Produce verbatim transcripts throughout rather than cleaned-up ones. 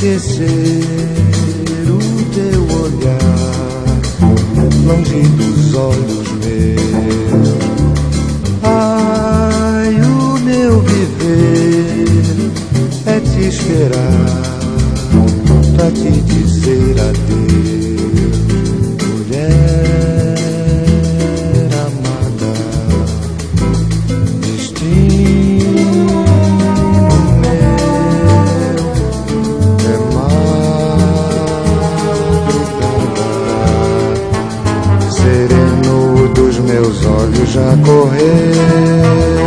esquecer o teu olhar longe dos olhos meus. Ai, o meu viver é te esperar pra te dizer adeus, mulher amada. Destino meu é madrugada, sereno dos meus olhos já correu.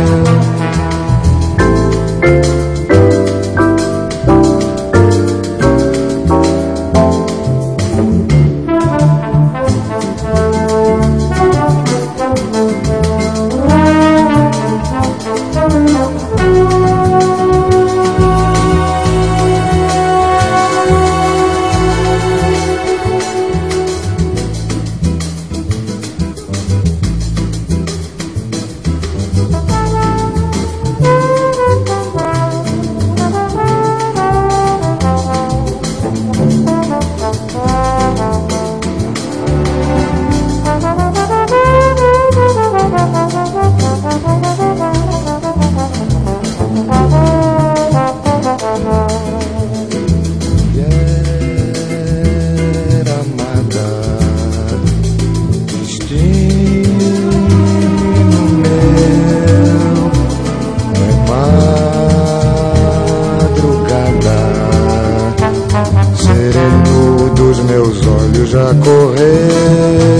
Sereno dos meus olhos já correu.